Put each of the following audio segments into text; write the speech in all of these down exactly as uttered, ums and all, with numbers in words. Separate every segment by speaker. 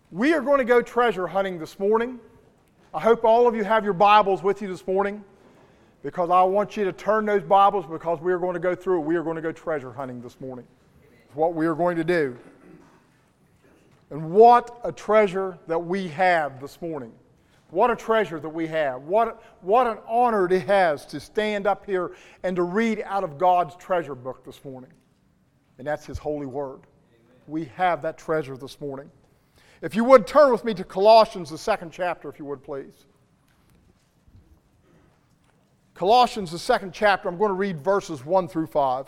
Speaker 1: We are going to go treasure hunting this morning. I hope all of you have your Bibles with you this morning, because I want you to turn those Bibles, because we are going to go through it. We are going to go treasure hunting this morning. It's what we are going to do. And what a treasure that we have this morning. What a treasure that we have. What, what an honor it has to stand up here and to read out of God's treasure book this morning. And that's His holy word. Amen. We have that treasure this morning. If you would, turn with me to Colossians, the second chapter, if you would, please. Colossians, the second chapter, I'm going to read verses one through five.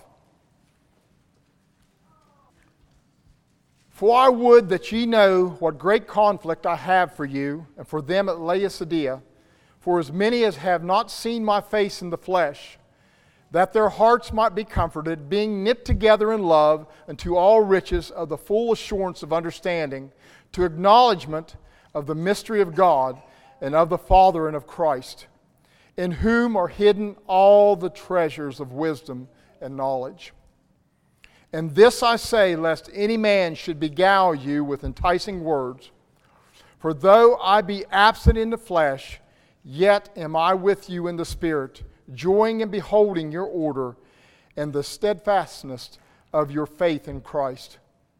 Speaker 1: For I would that ye know what great conflict I have for you, and for them at Laodicea, for as many as have not seen my face in the flesh, that their hearts might be comforted, being knit together in love unto all riches of the full assurance of understanding, to acknowledgement of the mystery of God and of the Father and of Christ, in whom are hidden all the treasures of wisdom and knowledge. And this I say, lest any man should beguile you with enticing words. For though I be absent in the flesh, yet am I with you in the Spirit, joying and beholding your order and the steadfastness of your faith in Christ.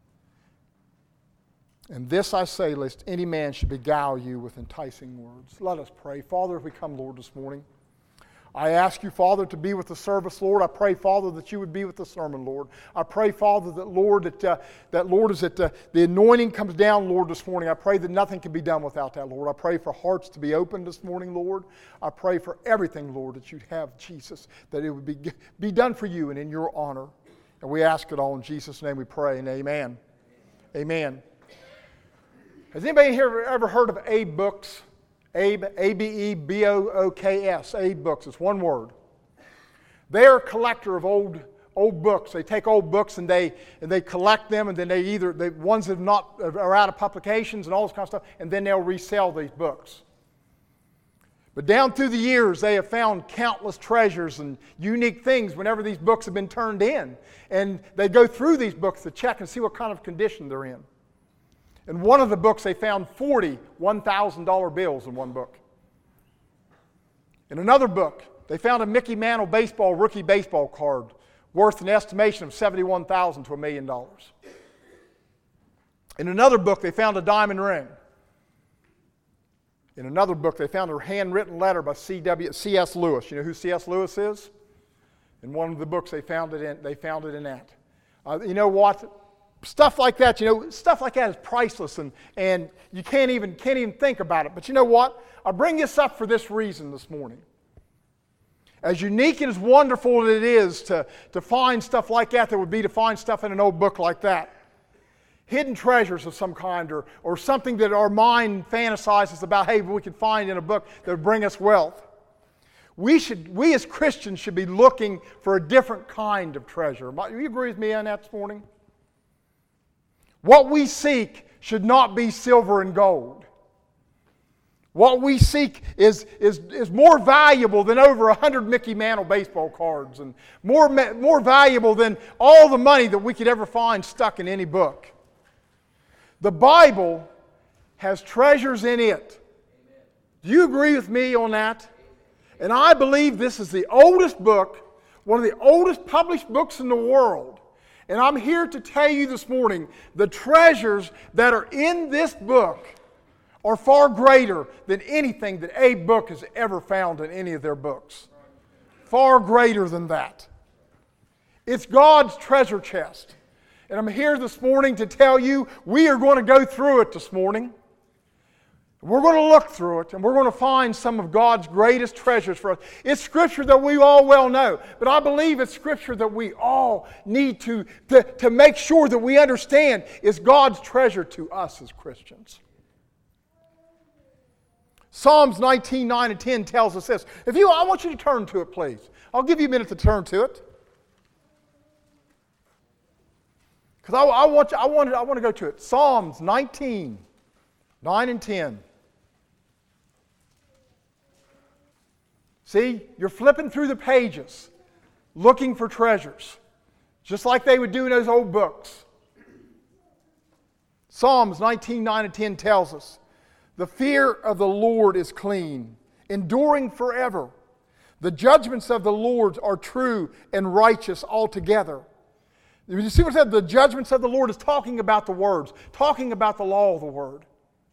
Speaker 1: And this I say, lest any man should beguile you with enticing words. Let us pray. Father, as we come, Lord, this morning, I ask you, Father, to be with the service, Lord. I pray, Father, that you would be with the sermon, Lord. I pray, Father, that, Lord, that, uh, that Lord, is that uh, the anointing comes down, Lord, this morning. I pray that nothing can be done without that, Lord. I pray for hearts to be opened this morning, Lord. I pray for everything, Lord, that you'd have, Jesus, that it would be, be done for you and in your honor. And we ask it all in Jesus' name we pray, and amen. Amen. Has anybody here ever heard of Abe Books? Abe, A B E B O O K S, Abe Books. It's one word. They're a collector of old old books. They take old books and they and they collect them, and then they either the ones that have not are out of publications and all this kind of stuff, and then they'll resell these books. But down through the years, they have found countless treasures and unique things whenever these books have been turned in, and they go through these books to check and see what kind of condition they're in. In one of the books, they found forty one thousand dollar bills in one book. In another book, they found a Mickey Mantle baseball, rookie baseball card worth an estimation of seventy-one thousand dollars to a million dollars. In another book, they found a diamond ring. In another book, they found a handwritten letter by C S Lewis. You know who C S Lewis is? In one of the books, they found it in, they found it in that. Uh, you know what? Stuff like that, you know, stuff like that is priceless, and, and you can't even, can't even think about it. But you know what? I bring this up for this reason this morning. As unique and as wonderful as it is to, to find stuff like that, that would be to find stuff in an old book like that. Hidden treasures of some kind, or, or something that our mind fantasizes about, hey, we could find in a book that would bring us wealth. We should, we as Christians should be looking for a different kind of treasure. Do you agree with me on that this morning? What we seek should not be silver and gold. What we seek is, is, is more valuable than over a hundred Mickey Mantle baseball cards, and more, more valuable than all the money that we could ever find stuck in any book. The Bible has treasures in it. Do you agree with me on that? And I believe this is the oldest book, one of the oldest published books in the world. And I'm here to tell you this morning, the treasures that are in this book are far greater than anything that Abe Book has ever found in any of their books. Far greater than that. It's God's treasure chest. And I'm here this morning to tell you, we are going to go through it this morning. We're going to look through it, and we're going to find some of God's greatest treasures for us. It's Scripture that we all well know, but I believe it's Scripture that we all need to, to, to make sure that we understand is God's treasure to us as Christians. Psalms nineteen, nine and ten tells us this. If you, I want you to turn to it, please. I'll give you a minute to turn to it. Because I, I, want, I, want, I want to go to it. Psalms nineteen, nine and ten. See, you're flipping through the pages, looking for treasures, just like they would do in those old books. Psalms nineteen, nine and ten tells us, the fear of the Lord is clean, enduring forever. The judgments of the Lord are true and righteous altogether. You see what it said? The judgments of the Lord is talking about the words, talking about the law of the word.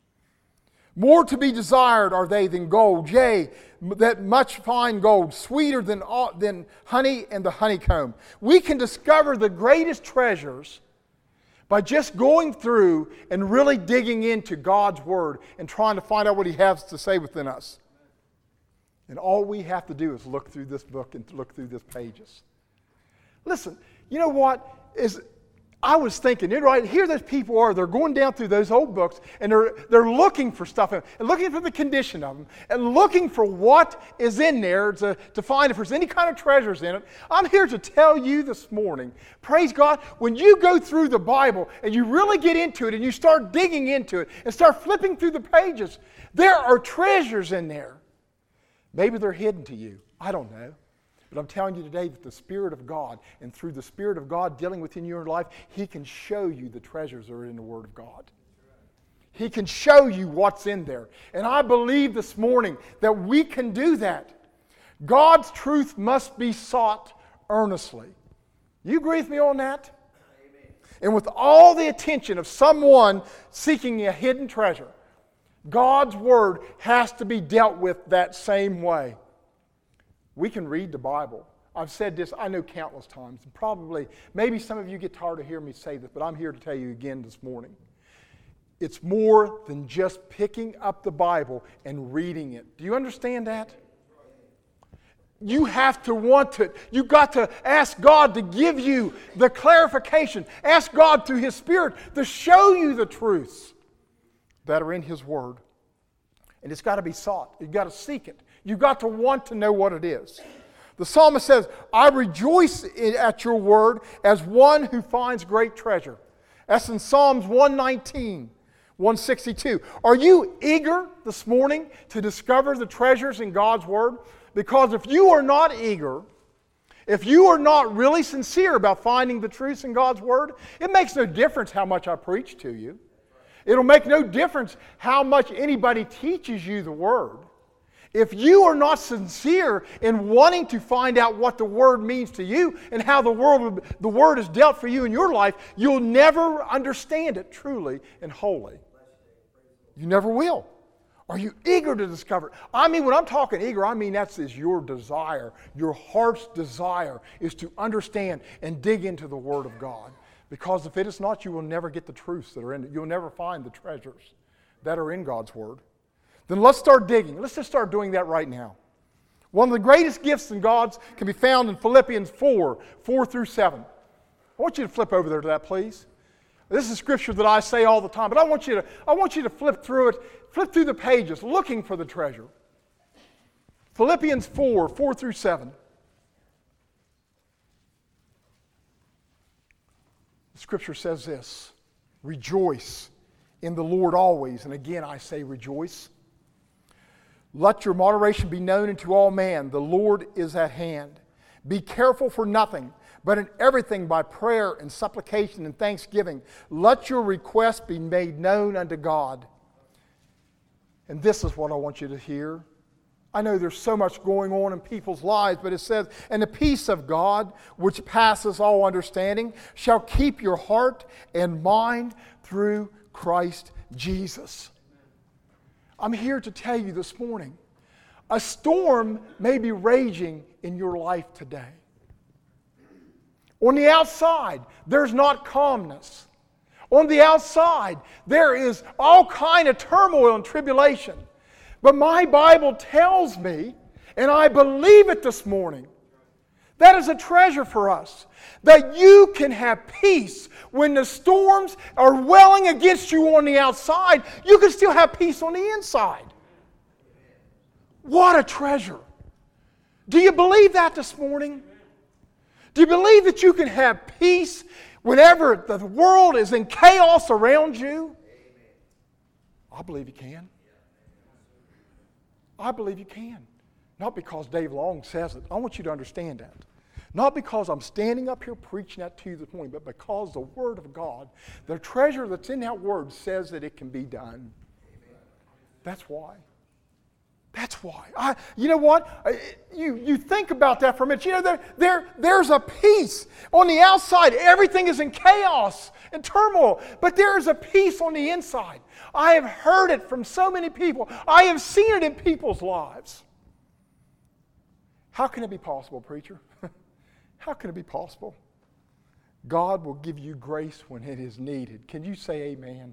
Speaker 1: More to be desired are they than gold, yea, that much fine gold, sweeter than, all, than honey and the honeycomb. We can discover the greatest treasures by just going through and really digging into God's Word and trying to find out what He has to say within us. And all we have to do is look through this book and look through these pages. Listen, you know what? Is I was thinking, right, here those people are, they're going down through those old books and they're, they're looking for stuff and looking for the condition of them and looking for what is in there to, to find if there's any kind of treasures in it. I'm here to tell you this morning, praise God, when you go through the Bible and you really get into it and you start digging into it and start flipping through the pages, there are treasures in there. Maybe they're hidden to you. I don't know. But I'm telling you today that the Spirit of God, and through the Spirit of God dealing within your life, He can show you the treasures that are in the Word of God. He can show you what's in there. And I believe this morning that we can do that. God's truth must be sought earnestly. You agree with me on that? Amen. And with all the attention of someone seeking a hidden treasure, God's Word has to be dealt with that same way. We can read the Bible. I've said this, I know, countless times. Probably, maybe some of you get tired of hearing me say this, but I'm here to tell you again this morning. It's more than just picking up the Bible and reading it. Do you understand that? You have to want it. You've got to ask God to give you the clarification. Ask God through His Spirit to show you the truths that are in His Word. And it's got to be sought. You've got to seek it. You've got to want to know what it is. The psalmist says, I rejoice at your word as one who finds great treasure. That's in Psalms one nineteen, one sixty-two. Are you eager this morning to discover the treasures in God's word? Because if you are not eager, if you are not really sincere about finding the truths in God's word, it makes no difference how much I preach to you. It'll make no difference how much anybody teaches you the word. If you are not sincere in wanting to find out what the Word means to you and how the, world, the Word is dealt for you in your life, you'll never understand it truly and wholly. You never will. Are you eager to discover it? I mean, when I'm talking eager, I mean that's is your desire. Your heart's desire is to understand and dig into the Word of God. Because if it is not, you will never get the truths that are in it. You'll never find the treasures that are in God's Word. Then let's start digging. Let's just start doing that right now. One of the greatest gifts in God's can be found in Philippians four, four through seven. I want you to flip over there to that, please. This is scripture that I say all the time, but I want you to, I want you to flip through it, flip through the pages, looking for the treasure. Philippians four, four through seven. The scripture says this, rejoice in the Lord always. And again, I say rejoice. Let your moderation be known unto all men. The Lord is at hand. Be careful for nothing, but in everything by prayer and supplication and thanksgiving, let your requests be made known unto God. And this is what I want you to hear. I know there's so much going on in people's lives, but it says, and the peace of God, which passes all understanding, shall keep your heart and mind through Christ Jesus. I'm here to tell you this morning, a storm may be raging in your life today. On the outside, there's not calmness. On the outside, there is all kind of turmoil and tribulation. But my Bible tells me, and I believe it this morning, that is a treasure for us. That you can have peace when the storms are welling against you on the outside. You can still have peace on the inside. What a treasure. Do you believe that this morning? Do you believe that you can have peace whenever the world is in chaos around you? I believe you can. I believe you can. Not because Dave Long says it. I want you to understand that. Not because I'm standing up here preaching that to you this morning, but because the Word of God, the treasure that's in that Word says that it can be done. That's why. That's why. I, you know what? You, you think about that for a minute. You know, there, there, there's a peace on the outside. Everything is in chaos and turmoil. But there is a peace on the inside. I have heard it from so many people. I have seen it in people's lives. How can it be possible, preacher? How can it be possible? God will give you grace when it is needed. Can you say amen?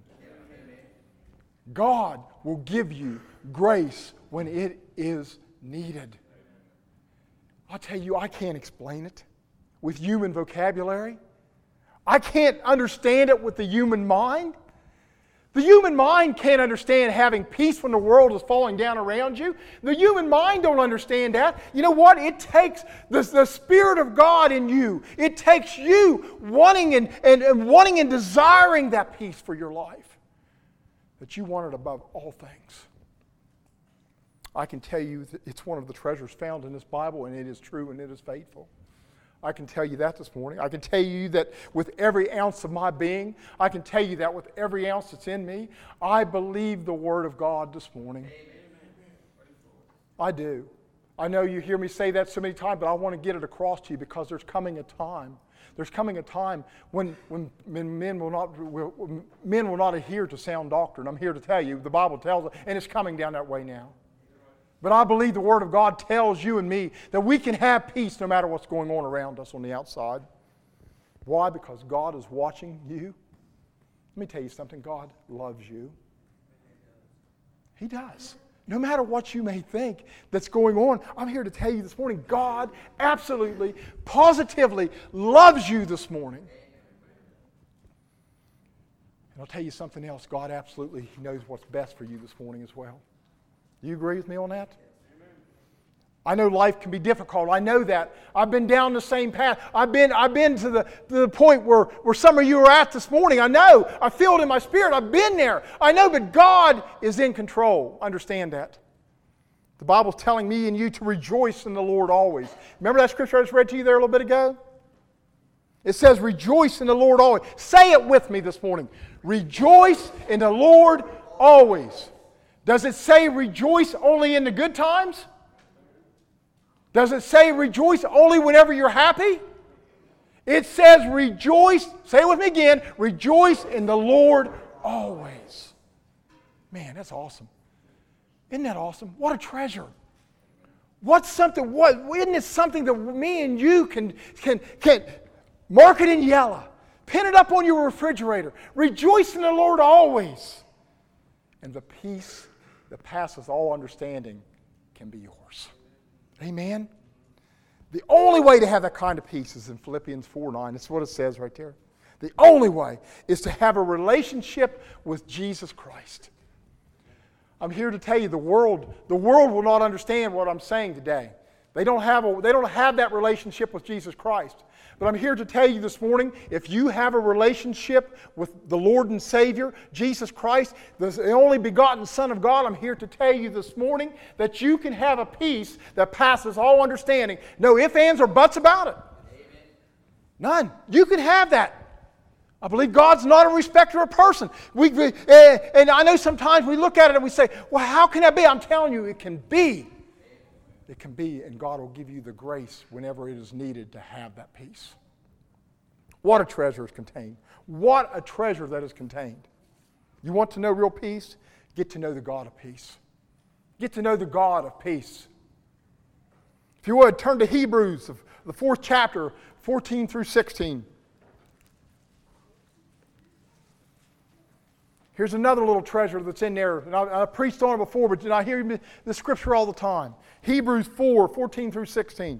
Speaker 1: God will give you grace when it is needed. I'll tell you, I can't explain it with human vocabulary. I can't understand it with the human mind. The human mind can't understand having peace when the world is falling down around you. The human mind don't understand that. You know what? It takes the, the Spirit of God in you. It takes you wanting and, and, and wanting and desiring that peace for your life. That you want it above all things. I can tell you that it's one of the treasures found in this Bible, and it is true and it is faithful. I can tell you that this morning. I can tell you that with every ounce of my being. I can tell you that with every ounce that's in me. I believe the Word of God this morning. I do. I know you hear me say that so many times, but I want to get it across to you because there's coming a time. There's coming a time when, when men will not will, men will not adhere to sound doctrine. I'm here to tell you, the Bible tells us, and it's coming down that way now. But I believe the Word of God tells you and me that we can have peace no matter what's going on around us on the outside. Why? Because God is watching you. Let me tell you something. God loves you. He does. No matter what you may think that's going on, I'm here to tell you this morning, God absolutely, positively loves you this morning. And I'll tell you something else. God absolutely knows what's best for you this morning as well. Do you agree with me on that? I know life can be difficult. I know that. I've been down the same path. I've been, I've been to the, to the point where, where some of you are at this morning. I know. I feel it in my spirit. I've been there. I know, but God is in control. Understand that. The Bible's telling me and you to rejoice in the Lord always. Remember that scripture I just read to you there a little bit ago? It says, rejoice in the Lord always. Say it with me this morning. Rejoice in the Lord always. Does it say rejoice only in the good times? Does it say rejoice only whenever you're happy? It says rejoice, say it with me again, rejoice in the Lord always. Man, that's awesome. Isn't that awesome? What a treasure. What's something, what, isn't it something that me and you can, can, can mark it in yellow, pin it up on your refrigerator, rejoice in the Lord always. And the peace that passes all understanding can be yours. Amen? The only way to have that kind of peace is in Philippians four nine. That's what it says right there. The only way is to have a relationship with Jesus Christ. I'm here to tell you the world, the world will not understand what I'm saying today. They don't have a, they don't have that relationship with Jesus Christ. But I'm here to tell you this morning, if you have a relationship with the Lord and Savior, Jesus Christ, the only begotten Son of God, I'm here to tell you this morning that you can have a peace that passes all understanding. No ifs, ands, or buts about it. Amen. None. You can have that. I believe God's not a respecter of person. We, we, uh, and I know sometimes we look at it and we say, well, how can that be? I'm telling you, it can be. It can be, and God will give you the grace whenever it is needed to have that peace. What a treasure is contained. What a treasure that is contained. You want to know real peace? Get to know the God of peace. Get to know the God of peace. If you would, turn to Hebrews, the fourth chapter, fourteen through sixteen. Here's another little treasure that's in there. And I, I preached on it before, but I hear the scripture all the time. Hebrews four, fourteen through sixteen.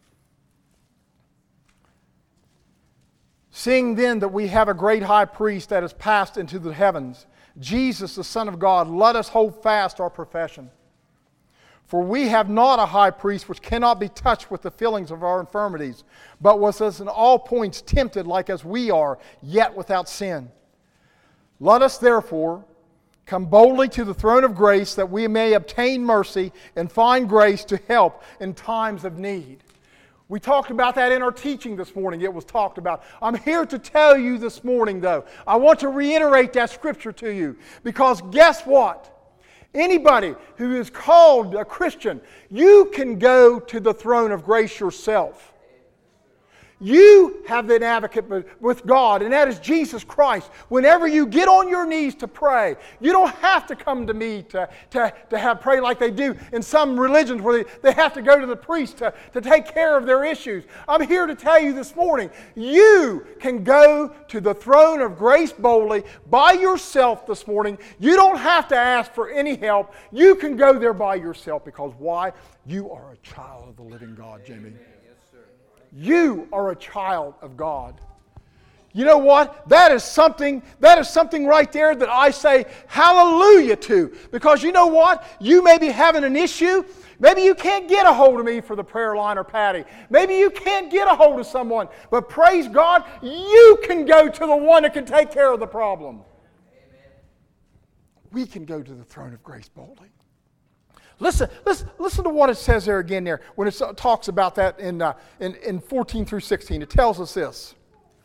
Speaker 1: Seeing then that we have a great high priest that has passed into the heavens, Jesus, the Son of God, let us hold fast our profession. For we have not a high priest which cannot be touched with the feelings of our infirmities, but was as in all points tempted like as we are, yet without sin. Let us therefore come boldly to the throne of grace that we may obtain mercy and find grace to help in times of need. We talked about that in our teaching this morning. It was talked about. I'm here to tell you this morning, though. I want to reiterate that scripture to you. Because guess what? Anybody who is called a Christian, you can go to the throne of grace yourself. You have an advocate with God, and that is Jesus Christ. Whenever you get on your knees to pray, you don't have to come to me to, to, to have pray like they do in some religions where they, they have to go to the priest to, to take care of their issues. I'm here to tell you this morning, you can go to the throne of grace boldly by yourself this morning. You don't have to ask for any help. You can go there by yourself because why? You are a child of the living God, Jimmy. You are a child of God. You know what? That is something, that is something right there that I say hallelujah to. Because you know what? You may be having an issue. Maybe you can't get a hold of me for the prayer line or Patty. Maybe you can't get a hold of someone. But praise God, you can go to the one that can take care of the problem. Amen. We can go to the throne of grace boldly. Listen, listen, listen to what it says there again there when it talks about that in, uh, in, in fourteen through sixteen. It tells us this.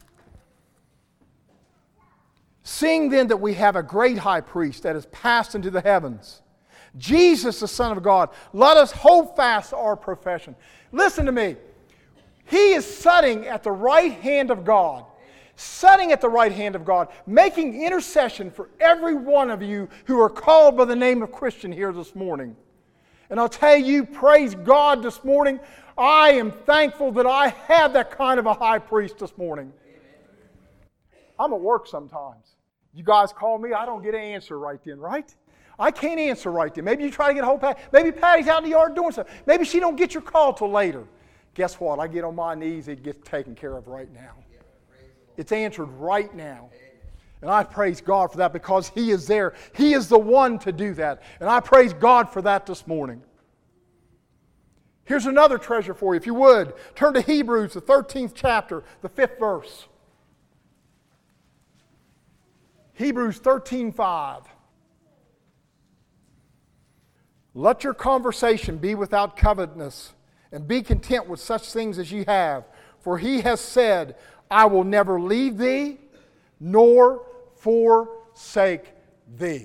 Speaker 1: Seeing then that we have a great high priest that has passed into the heavens, Jesus the Son of God, let us hold fast our profession. Listen to me. He is sitting at the right hand of God. Sitting at the right hand of God, making intercession for every one of you who are called by the name of Christian here this morning. And I'll tell you, praise God this morning, I am thankful that I have that kind of a high priest this morning. I'm at work sometimes. You guys call me, I don't get an answer right then, right? I can't answer right then. Maybe you try to get a hold of Patty. Maybe Patty's out in the yard doing something. Maybe she don't get your call till later. Guess what? I get on my knees, it gets taken care of right now. It's answered right now. And I praise God for that because He is there. He is the one to do that. And I praise God for that this morning. Here's another treasure for you. If you would, turn to Hebrews, the thirteenth chapter, the fifth verse. Hebrews thirteen five. Let your conversation be without covetousness, and be content with such things as ye have. For He has said, I will never leave thee, nor forsake thee.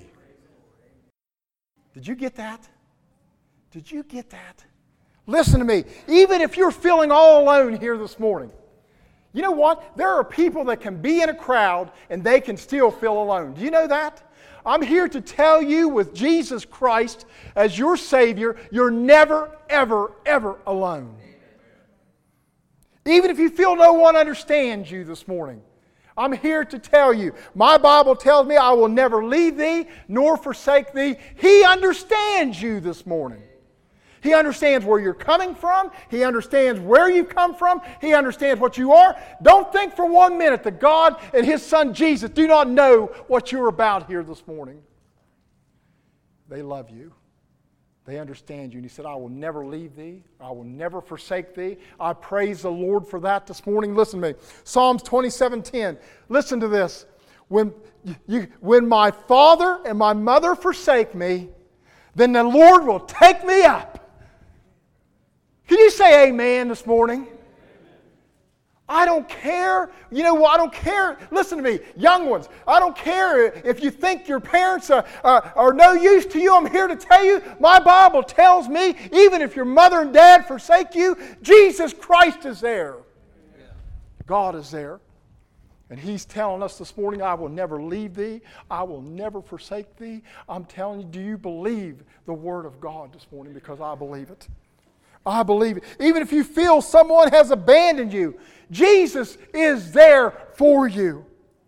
Speaker 1: Did you get that? Did you get that? Listen to me. Even if you're feeling all alone here this morning, you know what? There are people that can be in a crowd and they can still feel alone. Do you know that? I'm here to tell you with Jesus Christ as your Savior, you're never, ever, ever alone. Even if you feel no one understands you this morning, I'm here to tell you, my Bible tells me I will never leave thee nor forsake thee. He understands you this morning. He understands where you're coming from. He understands where you come from. He understands what you are. Don't think for one minute that God and His Son Jesus do not know what you're about here this morning. They love you. They understand you. And He said, I will never leave thee. I will never forsake thee. I praise the Lord for that this morning. Listen to me. Psalms twenty-seven ten. Listen to this. When, you, when my father and my mother forsake me, then the Lord will take me up. Can you say amen this morning? I don't care. You know what? I don't care. Listen to me, young ones. I don't care if you think your parents are, are, are no use to you. I'm here to tell you, my Bible tells me, even if your mother and dad forsake you, Jesus Christ is there. God is there. And He's telling us this morning, I will never leave thee. I will never forsake thee. I'm telling you, do you believe the Word of God this morning? Because I believe it. I believe it. Even if you feel someone has abandoned you, Jesus is there for you.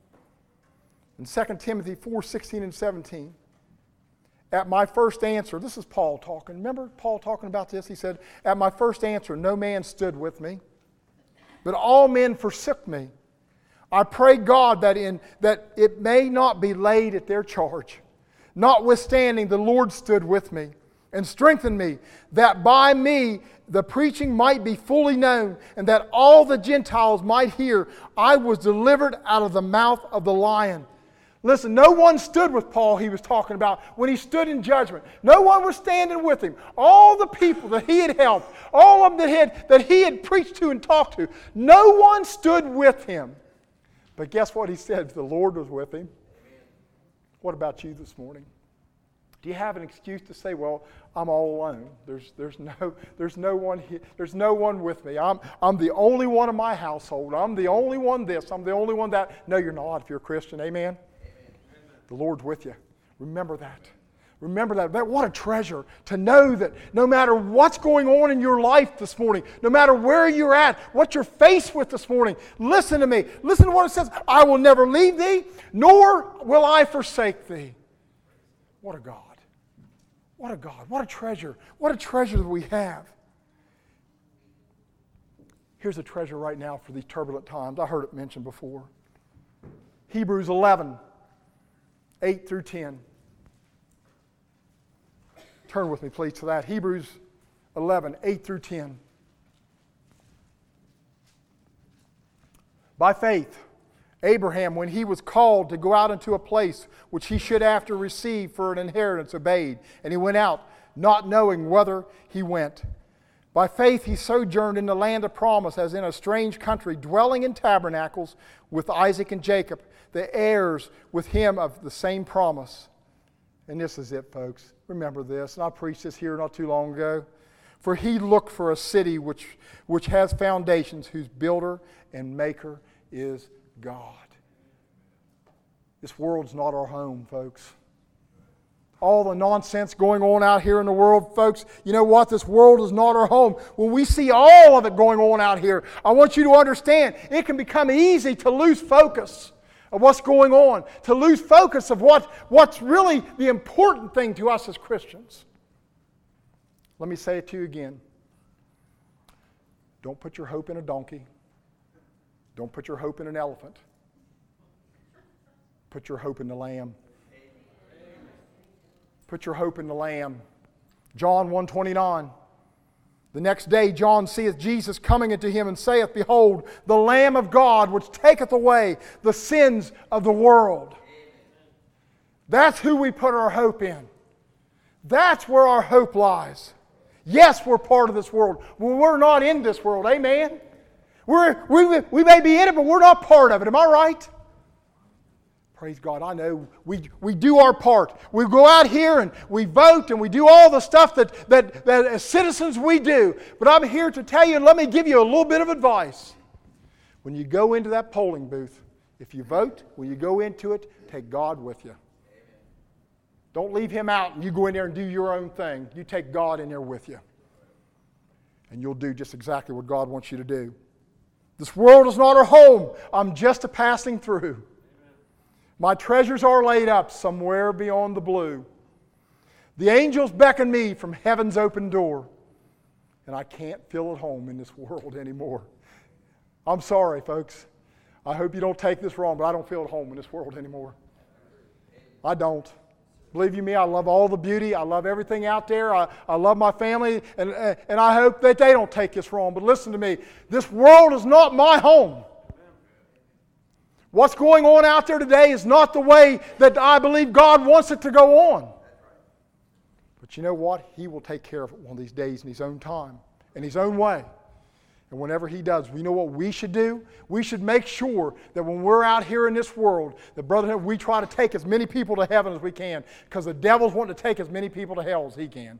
Speaker 1: In Second Timothy four sixteen and seventeen, at my first answer, this is Paul talking. Remember Paul talking about this? He said, at my first answer, no man stood with me, but all men forsook me. I pray God that, in, that it may not be laid at their charge. Notwithstanding, the Lord stood with me and strengthen me, that by me the preaching might be fully known, and that all the Gentiles might hear I was delivered out of the mouth of the lion. Listen, no one stood with Paul, he was talking about, when he stood in judgment. No one was standing with him. All the people that he had helped, all of them that, had, that he had preached to and talked to, no one stood with him. But guess what he said? The Lord was with him. What about you this morning? Do you have an excuse to say, well, I'm all alone. There's, there's, no, there's, no one here, there's no one with me. I'm, I'm the only one in my household. I'm the only one this. I'm the only one that. No, you're not if you're a Christian. Amen? Amen. The Lord's with you. Remember that. Remember that. that. What a treasure to know that no matter what's going on in your life this morning, no matter where you're at, what you're faced with this morning, listen to me. Listen to what it says. I will never leave thee, nor will I forsake thee. What a God. What a God. What a treasure. What a treasure that we have. Here's a treasure right now for these turbulent times. I heard it mentioned before. Hebrews eleven, eight through ten. Turn with me, please, to that. Hebrews eleven, eight through ten. By faith, Abraham, when he was called to go out into a place which he should after receive for an inheritance, obeyed. And he went out, not knowing whither he went. By faith he sojourned in the land of promise, as in a strange country, dwelling in tabernacles with Isaac and Jacob, the heirs with him of the same promise. And this is it, folks. Remember this, and I preached this here not too long ago. For he looked for a city which, which has foundations, whose builder and maker is God. This world's not our home, folks. All the nonsense going on out here in the world, folks, you know what? This world is not our home. When we see all of it going on out here, I want you to understand it can become easy to lose focus of what's going on, to lose focus of what, what's really the important thing to us as Christians. Let me say it to you again. Don't put your hope in a donkey. Don't put your hope in an elephant. Put your hope in the Lamb. Put your hope in the Lamb. John one twenty-nine. The next day John seeth Jesus coming unto him, and saith, Behold, the Lamb of God, which taketh away the sins of the world. That's who we put our hope in. That's where our hope lies. Yes, we're part of this world. Well, we're not in this world. Amen? We're, we, we may be in it, but we're not part of it. Am I right? Praise God. I know we, we do our part. We go out here and we vote and we do all the stuff that, that, that as citizens we do. But I'm here to tell you, and let me give you a little bit of advice. When you go into that polling booth, if you vote, when you go into it, take God with you. Don't leave Him out and you go in there and do your own thing. You take God in there with you. And you'll do just exactly what God wants you to do. This world is not our home. I'm just a passing through. My treasures are laid up somewhere beyond the blue. The angels beckon me from heaven's open door, and I can't feel at home in this world anymore. I'm sorry, folks. I hope you don't take this wrong, but I don't feel at home in this world anymore. I don't. Believe you me, I love all the beauty. I love everything out there. I, I love my family, and, and I hope that they don't take this wrong. But listen to me. This world is not my home. What's going on out there today is not the way that I believe God wants it to go on. But you know what? He will take care of it one of these days in His own time, in His own way. And whenever He does, we know what we should do. We should make sure that when we're out here in this world, that, brother, we try to take as many people to heaven as we can, because the devil's wanting to take as many people to hell as he can.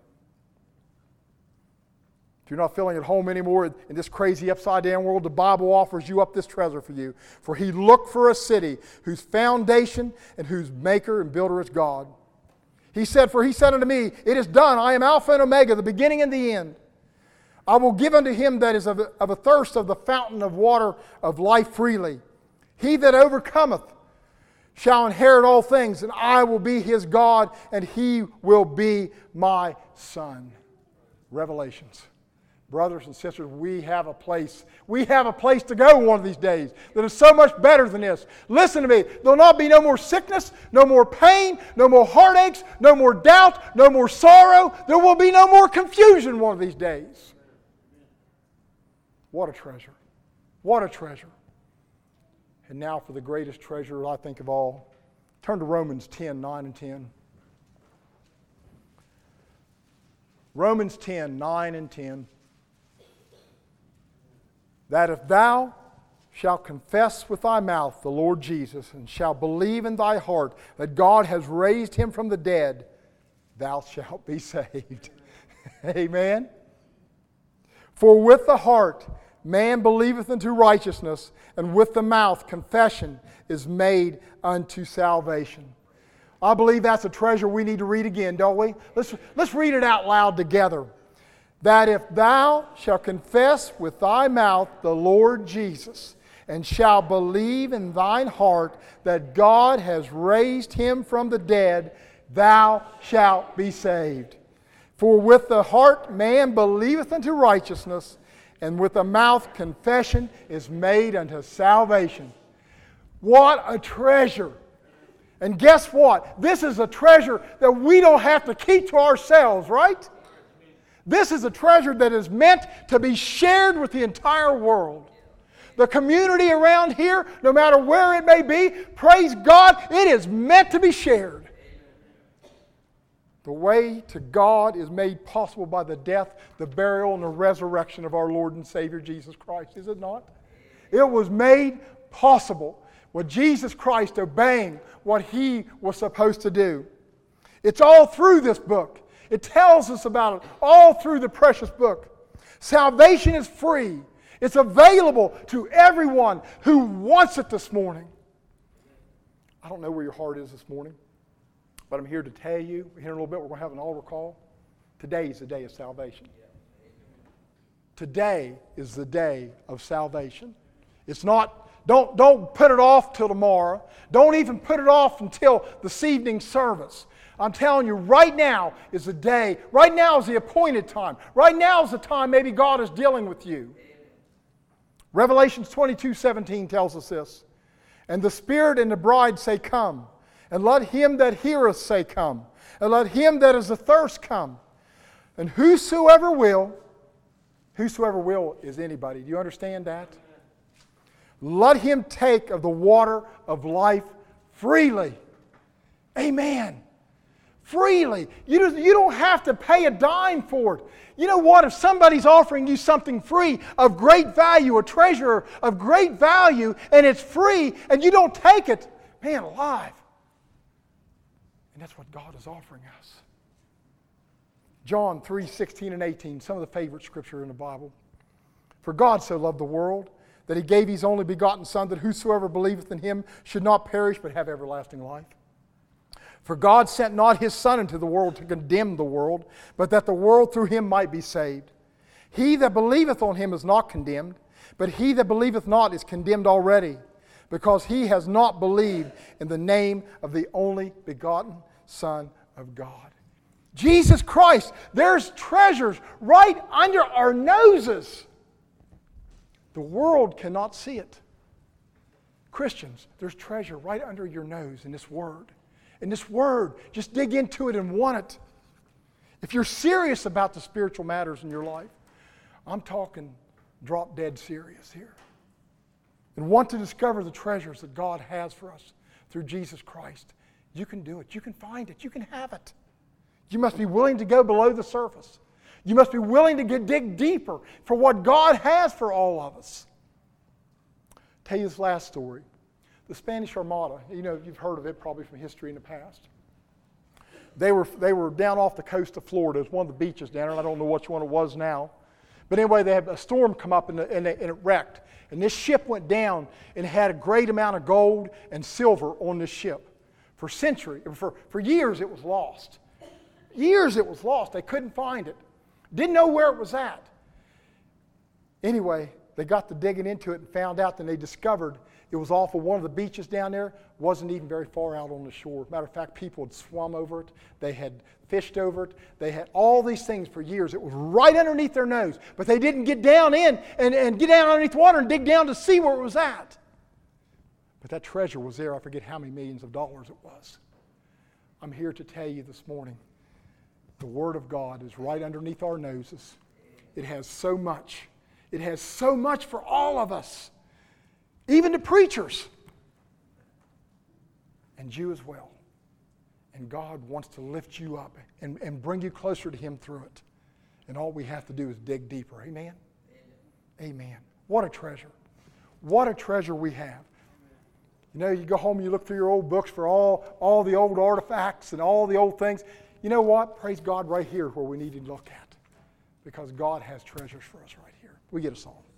Speaker 1: If you're not feeling at home anymore in this crazy upside-down world, the Bible offers you up this treasure for you. For He looked for a city whose foundation and whose maker and builder is God. He said, For He said unto me, It is done. I am Alpha and Omega, the beginning and the end. I will give unto him that is of a, of a thirst of the fountain of water of life freely. He that overcometh shall inherit all things, and I will be his God, and he will be my son. Revelations. Brothers and sisters, we have a place. We have a place to go one of these days that is so much better than this. Listen to me. There'll not be no more sickness, no more pain, no more heartaches, no more doubt, no more sorrow. There will be no more confusion one of these days. What a treasure. What a treasure. And now for the greatest treasure, I think, of all. Turn to Romans ten, nine and ten. Romans ten, nine and ten. That if thou shalt confess with thy mouth the Lord Jesus, and shalt believe in thy heart that God has raised him from the dead, thou shalt be saved. Amen. For with the heart man believeth unto righteousness, and with the mouth confession is made unto salvation. I believe that's a treasure we need to read again, don't we? Let's, let's read it out loud together. That if thou shalt confess with thy mouth the Lord Jesus, and shalt believe in thine heart that God has raised him from the dead, thou shalt be saved. For with the heart man believeth unto righteousness, and with the mouth confession is made unto salvation. What a treasure! And guess what? This is a treasure that we don't have to keep to ourselves, right? This is a treasure that is meant to be shared with the entire world. The community around here, no matter where it may be, praise God, it is meant to be shared. The way to God is made possible by the death, the burial, and the resurrection of our Lord and Savior Jesus Christ, is it not? It was made possible with Jesus Christ obeying what He was supposed to do. It's all through this book. It tells us about it all through the precious book. Salvation is free. It's available to everyone who wants it this morning. I don't know where your heart is this morning, but I'm here to tell you, here in a little bit we're going to have an altar call. Today is the day of salvation. Today is the day of salvation. It's not, don't, don't put it off till tomorrow. Don't even put it off until this evening service. I'm telling you, right now is the day. Right now is the appointed time. Right now is the time maybe God is dealing with you. Revelations twenty-two seventeen tells us this. And the Spirit and the bride say, Come. And let him that heareth say, Come. And let him that is athirst come. And whosoever will, whosoever will is anybody. Do you understand that? Let him take of the water of life freely. Amen. Freely. You don't, you don't have to pay a dime for it. You know what? If somebody's offering you something free of great value, a treasure of great value, and it's free, and you don't take it, man alive. And that's what God is offering us. John three sixteen and eighteen, some of the favorite scripture in the Bible. For God so loved the world that He gave His only begotten Son, that whosoever believeth in Him should not perish but have everlasting life. For God sent not His Son into the world to condemn the world, but that the world through Him might be saved. He that believeth on Him is not condemned, but he that believeth not is condemned already, because he has not believed in the name of the only begotten Son of God. Jesus Christ, there's treasures right under our noses. The world cannot see it. Christians, there's treasure right under your nose in this Word. In this Word, just dig into it and want it. If you're serious about the spiritual matters in your life, I'm talking drop dead serious here, and want to discover the treasures that God has for us through Jesus Christ, you can do it. You can find it. You can have it. You must be willing to go below the surface. You must be willing to get, dig deeper for what God has for all of us. I'll tell you this last story. The Spanish Armada, you know, you've heard of it probably from history in the past. They were, they were down off the coast of Florida. It was one of the beaches down there, and I don't know which one it was now. But anyway, they had a storm come up and, the, and, they, and it wrecked. And this ship went down and had a great amount of gold and silver on this ship. For centuries, for, for years it was lost. Years it was lost. They couldn't find it. Didn't know where it was at. Anyway, they got to digging into it and found out that they discovered it was off of one of the beaches down there. Wasn't even very far out on the shore. Matter of fact, people had swum over it. They had fished over it. They had all these things for years. It was right underneath their nose. But they didn't get down in and, and get down underneath water and dig down to see where it was at. But that treasure was there. I forget how many millions of dollars it was. I'm here to tell you this morning, the Word of God is right underneath our noses. It has so much. It has so much for all of us. Even the preachers. and you as well. And God wants to lift you up and, and bring you closer to Him through it. And all we have to do is dig deeper. Amen? Amen. Amen. What a treasure. What a treasure we have. You know, you go home and you look through your old books for all, all the old artifacts and all the old things. You know what? Praise God right here where we need to look at. Because God has treasures for us right here. We get a song.